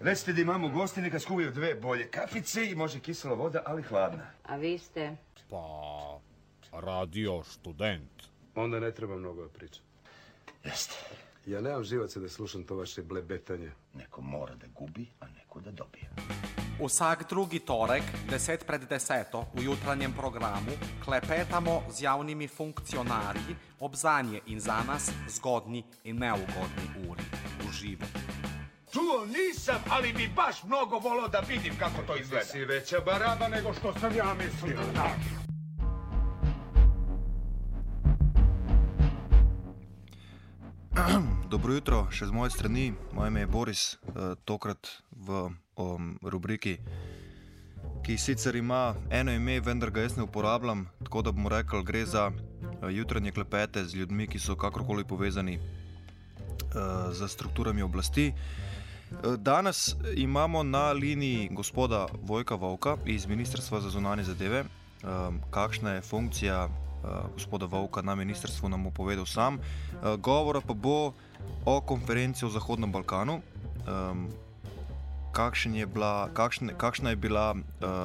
Recite da imamo gosti, neka skuvaju 2 bolje kafice i može kisela voda, ali hladna. A vi ste? Pa, radio študent. Onda ne treba mnogo da pričam. Jeste. Ja nemam živaca da slušam to vaše blebetanje. Neko mora da gubi, a neko da dobije. Vsak drugi torek, 10:50 v jutranjem programu, klepetamo z javnimi funkcionarji ob zanje in za nas zgodni in neugodni uri. Uživo. Čuo nisam, ali bi baš mnogo volao da vidim kako to izgleda. Ti si veća baraba nego što sam ja mislio. Dobro jutro, še z moje strani. Moje ime je Boris, tokrat v rubriki, ki sicer ima eno ime, vendar ga jaz ne uporabljam, tako da bomo rekli, gre za jutranje klepete z ljudmi, ki so kakorkoli povezani z strukturami oblasti. Danes imamo na liniji gospoda Vojka Volka iz Ministrstva za zunanje zadeve. Kakšna je funkcija gospoda Volka na ministrstvu, nam bo povedal sam. Govora pa bo o konferenci o Zahodnem Balkanu. Kakšna je bila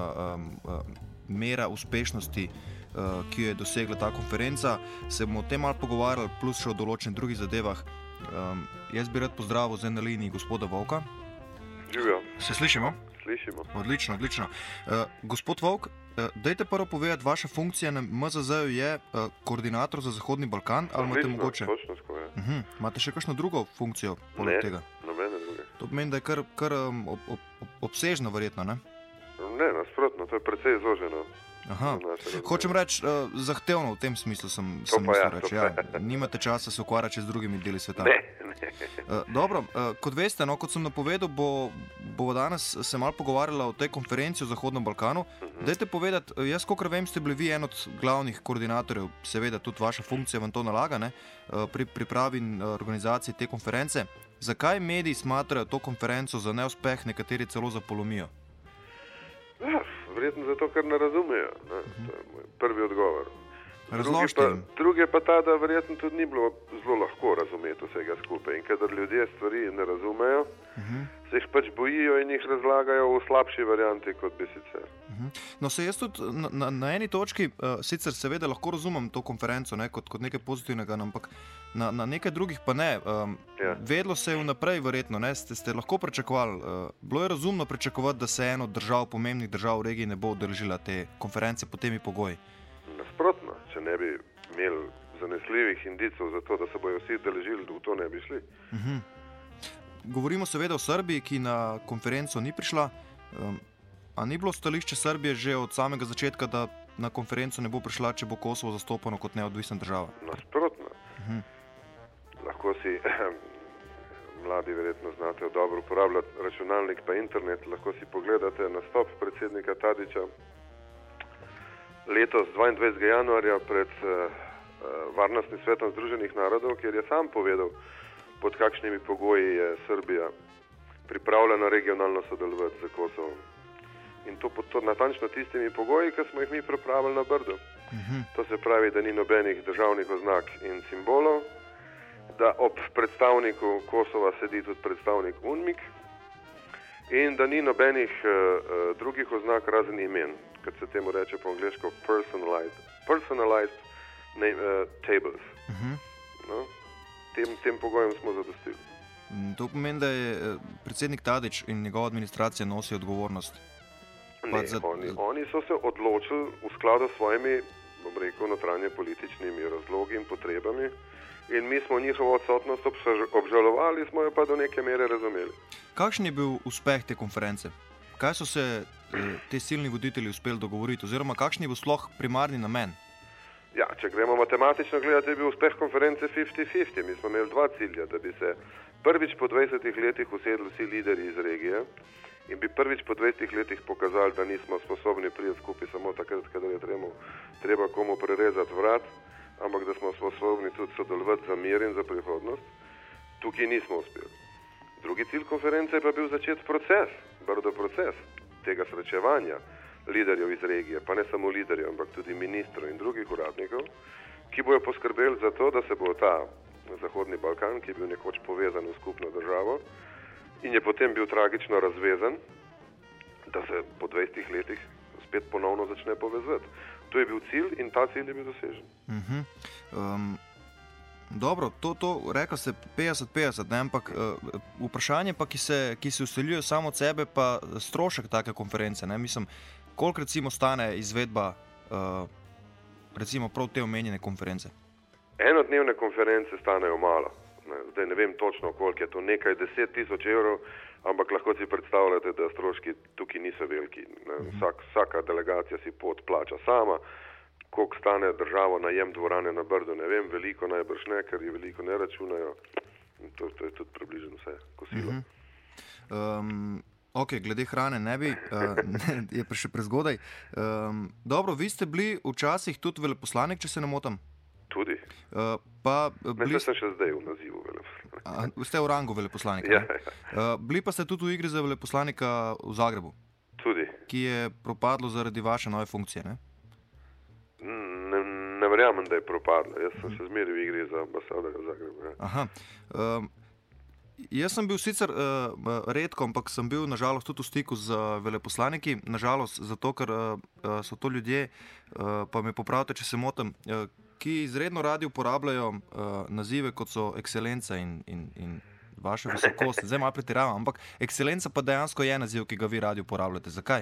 mera uspešnosti, ki jo je dosegla ta konferenca. Se bomo o tem malo pogovarjali, plus še o določenih drugih zadevah. Jaz bi rad pozdravil zdaj na liniji gospoda Volka. Živijo. Se slišimo? Slišimo. Odlično, odlično. Gospod Volk, dajte prvo povedati, vaša funkcija na MZZ-ju je koordinator za Zahodni Balkan, ali imate mogoče? Točno skoja. Imate še kakšno drugo funkcijo poleg tega? Ne, nobene druge. To pomeni, da je kar obsežno verjetno, ne? Ne, nasprotno, to je precej izloženo. Aha, hočem reči, zahtevno v tem smislu sem mislil reči. Ja, nimate časa se ukvarjati z drugimi deli sveta. Ne. Dobro, kot veste, no, kot sem napovedal, bo danes se malo pogovarjala o tej konferenci o Zahodnem Balkanu. Dajte povedati, jaz kolikor vem, ste bili vi en od glavnih koordinatorjev, seveda tudi vaša funkcija vam to nalaga, ne, pri pripravi in organizaciji te konference. Zakaj mediji smatrajo to konferenco za neuspeh, nekateri celo za polomijo? Ja, verjetno zato, ker ne razumejo. Ne? To je moj prvi odgovor. Drugi pa ta, da verjetno tudi ni bilo zelo lahko razumeti vsega skupaj. In kadar ljudje stvari ne razumejo, se jih pač bojijo in jih razlagajo v slabši varianti, kot bi sicer. No, se jaz tudi na eni točki, sicer seveda lahko razumem to konferenco, ne, kot nekaj pozitivnega, ampak na nekaj drugih pa ne. Vedlo se je vnaprej verjetno, ne, ste lahko pričakovali, bilo je razumno pričakovati, da se eno od držav, pomembnih držav v regiji ne bo udeležila te konference pod temi pogoji. Nasprotno, če ne bi imeli zanesljivih indicov za to, da se bojo vsi udeležili, v to ne bi šli. Govorimo seveda o Srbiji, ki na konferenco ni prišla. A ni bilo stališče Srbije že od samega začetka, da na konferenco ne bo prišla, če bo Kosovo zastopano kot neodvisna država? Nasprotno. Lahko si, mladi verjetno znate dobro uporabljati računalnik pa internet, lahko si pogledate nastop predsednika Tadića letos 22. januarja pred Varnostnim svetom Združenih narodov, kjer je sam povedal, pod kakšnimi pogoji je Srbija pripravljena regionalno sodelovati z Kosovom. In to pod natančno tistimi pogoji, ki smo jih mi pripravili na Brdu. To se pravi, da ni nobenih državnih oznak in simbolov, da ob predstavniku Kosova sedi tudi predstavnik UNMIK in da ni nobenih drugih oznak razen imen, kot se temu reče po angleško personalized tables. No? Tem pogojem smo zadostili. To pomeni, da je predsednik Tadić in njegova administracija nosi odgovornost? Ne, oni so se odločili v skladu s svojimi, bom rekel, notranje političnimi razlogi in potrebami in mi smo njihovo odsotnost obžalovali, smo jo pa do neke mere razumeli. Kakšen je bil uspeh te konference? Kaj so se te silni voditelji uspeli dogovoriti oziroma kakšen je bil sploh primarni namen? Ja, če gremo matematično gledati, je bil uspeh konference 50-50. Mi smo imeli dva cilja, da bi se prvič po 20 letih usedli vsi lideri iz regije in bi prvič po 20 letih pokazali, da nismo sposobni priti skupaj samo takrat, kadar je treba komu prerezati vrat, ampak da smo sposobni tudi sodelovati za mir in za prihodnost. Tukaj nismo uspeli. Drugi cilj konference je pa bil začeti proces, Brdo proces tega srečevanja liderjev iz regije, pa ne samo liderjev, ampak tudi ministrov in drugih uradnikov, ki bojo poskrbeli za to, da se bo ta Zahodni Balkan, ki je bil nekoč povezan v skupno državo, in je potem bil tragično razvezan, da se po 20 letih spet ponovno začne povezati. To je bil cilj in ta cilj je bil dosežen. Dobro, to rekla ste 50-50, ampak vprašanje pa, ki se usiljuje samo od sebe, pa strošek take konference, ne? Mislim, koliko recimo stane izvedba recimo prav te omenjene konference? Enodnevne konference stanejo malo. Zdaj ne vem točno, koliko je to, nekaj 10.000 evrov, ampak lahko si predstavljate, da stroški tukaj niso veliki. Vsaka delegacija si pot plača sama. Koliko stane državo najem dvorane na Brdu, ne vem, veliko najbrž ne, ker je veliko ne računajo. To je tudi približno vse kosilo. Ok, glede hrane ne bi, je pa še prezgodaj. Dobro, vi ste bili včasih tudi veleposlanik, če se ne motam? Tudi. Mislim, sem še zdaj v nazivu veleposlanika. Ste v rangu veleposlanika? Ja. Bili pa ste tudi v igri za veleposlanika v Zagrebu? Tudi. Ki je propadlo zaradi vaše nove funkcije, ne? Ne verjamem, da je propadlo. Jaz sem še zmeraj v igri za ambasadorja v Zagrebu. Ja. Aha. Jaz sem bil sicer redko, ampak sem bil nažalost tudi v stiku z veleposlaniki. Nažalost, zato ker so to ljudje, pa me popravite, če se motim, ki izredno radi uporabljajo nazive, kot so ekscelenca in vaša visokost. Zdaj malo pretiravam, ampak ekscelenca pa dejansko je naziv, ki ga vi radi uporabljate. Zakaj?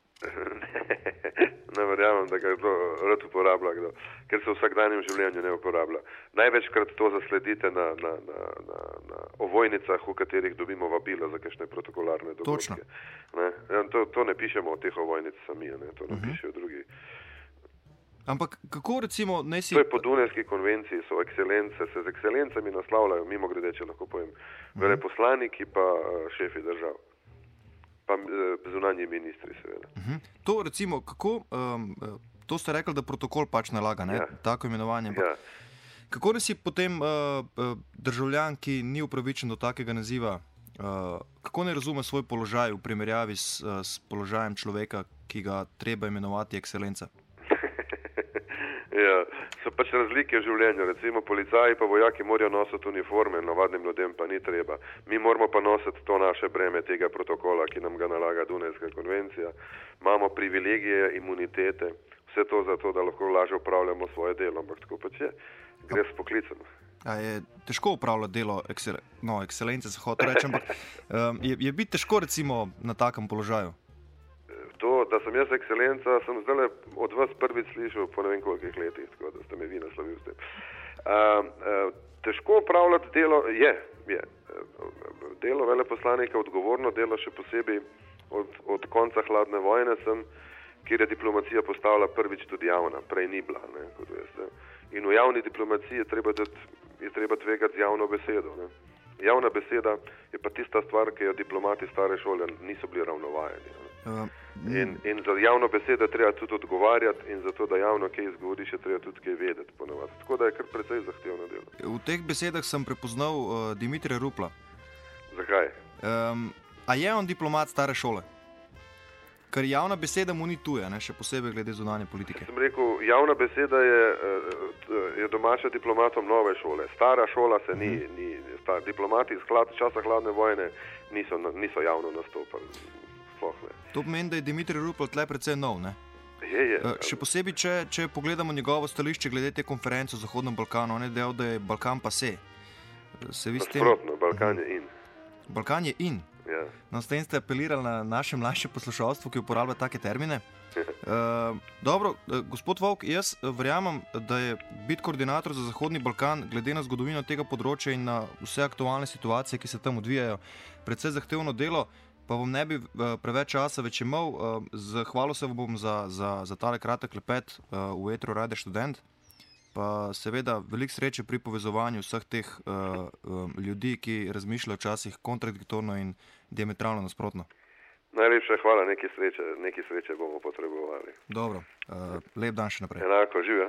Ne verjamem, da ga kdo rad uporablja, ker se v vsakdanjem življenju ne uporablja. Največkrat to zasledite na ovojnicah, v katerih dobimo vabila za kakšne protokolarne dogodke. To ne pišemo od teh ovojnic sami, to ne pišejo drugi. Ampak kako recimo naj si... To je po Dunajski konvenciji, so ekscelence, se z ekscelencami naslavljajo, mimo grede, če lahko povem, veleposlaniki pa šefi držav. Pa zunanji ministri, seveda. To recimo, kako, to ste rekli, da protokol pač nalaga, ne? Tako imenovanje. Ja. Kako da si potem državljan, ki ni upravičen do takega naziva, kako ne razume svoj položaj v primerjavi s položajem človeka, ki ga treba imenovati ekscelenca? Ja, so pač razlike v življenju. Recimo policaji pa vojaki morajo nositi uniforme, navadnim ljudem pa ni treba. Mi moramo pa nositi to naše breme tega protokola, ki nam ga nalaga Dunajska konvencija. Imamo privilegije, imunitete, vse to zato, da lahko lažje upravljamo svoje delo, ampak tako pač je. Gre s poklicem. A je težko upravljati delo ekscelence, se hoče reči, ampak je biti težko recimo na takem položaju? To, da sem jaz ekscelenca, sem zdaj od vas prvič slišal po ne vem kolikih letih, tako da ste me vi naslovili s tem. Težko upravljati delo je. Delo veleposlanika, odgovorno delo še posebej od konca hladne vojne sem, kjer je diplomacija postala prvič tudi javna, prej ni bila, kot veste. In v javni diplomaciji je treba tvegati z javno besedo. Javna beseda je pa tista stvar, ki jo diplomati stare šole niso bili ravno vajeni. In za javno besedo treba tudi odgovarjati in za to, da javno kaj izgovoriš, je treba tudi kaj vedeti ponovadi. Tako da je kar precej zahtevno delo. V teh besedah sem prepoznal Dimitrija Rupla. Zakaj? A je on diplomat stare šole? Ker javna beseda mu ni tuja, še posebej glede zunanje politike. Sem rekel, javna beseda je domača diplomatom nove šole. Stara šola se ni diplomati iz časa hladne vojne niso javno nastopali. To pomeni, da je Dimitrij Rupel tle precej nov, ne? Je. Še posebej, če pogledamo njegovo stališče glede te konference o Zahodnem Balkanu, on je dejal, da je Balkan pase. Nasprotno, Balkan je in. Balkan je in? Ja. No, s tem ste apelirali na naše mlajše poslušalstvo, ki uporablja take termine. Dobro, gospod Volk, jaz verjamem, da je biti koordinator za Zahodni Balkan, glede na zgodovino tega področja in na vse aktualne situacije, ki se tam odvijajo, predvsej zahtevno delo, pa vam ne bi preveč časa več imel. Zahvalil se vam bom za tale kratek klepet v etru Radio Študent, pa seveda veliko sreče pri povezovanju vseh teh ljudi, ki razmišljajo včasih kontradiktorno in diametralno nasprotno. Najlepša hvala, nekaj sreče bomo potrebovali. Dobro, lep dan še naprej. Enako, živja.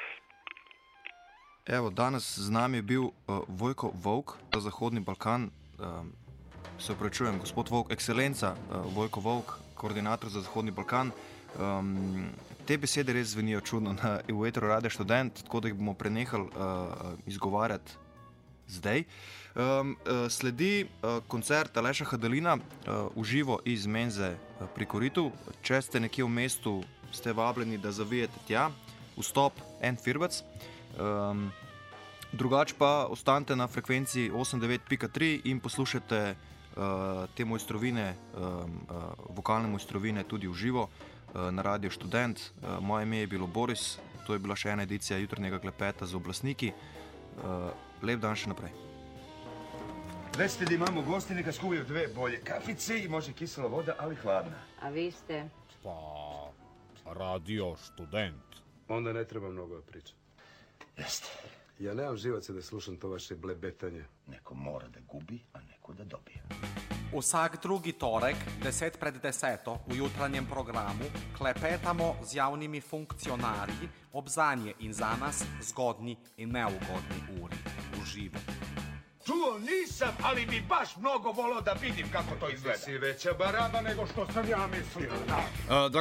Evo, danes z nami je bil Vojko Volk za Zahodni Balkan. Se opravičujem, gospod Volk, ekscelenca Vojko Volk, koordinator za Zahodni Balkan. Te besede res zvenijo čudno v etru Radio Študent, tako da jih bomo prenehali izgovarjati zdaj. Sledi koncert Aleša Hadalina v živo iz menze pri Koritu. Če ste nekje v mestu, ste vabljeni, da zavijete tja. Vstop en firbec. Drugače pa ostanite na frekvenci 89.3 in poslušajte te mojstrovine, vokalne mojstrovine tudi v živo na Radio Študent. Moje ime je bilo Boris, to je bila še ena edicija jutranjega klepeta z oblastniki. Lep dan še naprej. Recite da imamo gosti, neka skuvaju 2 bolje kafice i može kisela voda, ali hladna. A vi ste? Pa, Radio Študent. Onda ne treba mnogo pričati. Jeste. Ja nemam živaca da slušam to vaše blebetanje. Neko mora da gubi, a neko da dobije. Vsak drugi torek, 10 pred 10 v jutranjem programu, klepetamo z javnimi funkcionarji ob zanje in za nas zgodni in neugodni uri. Uživo. Čuo nisam, ali bi baš mnogo volao da vidim kako to izgleda. Si veća baraba nego što sam ja mislio.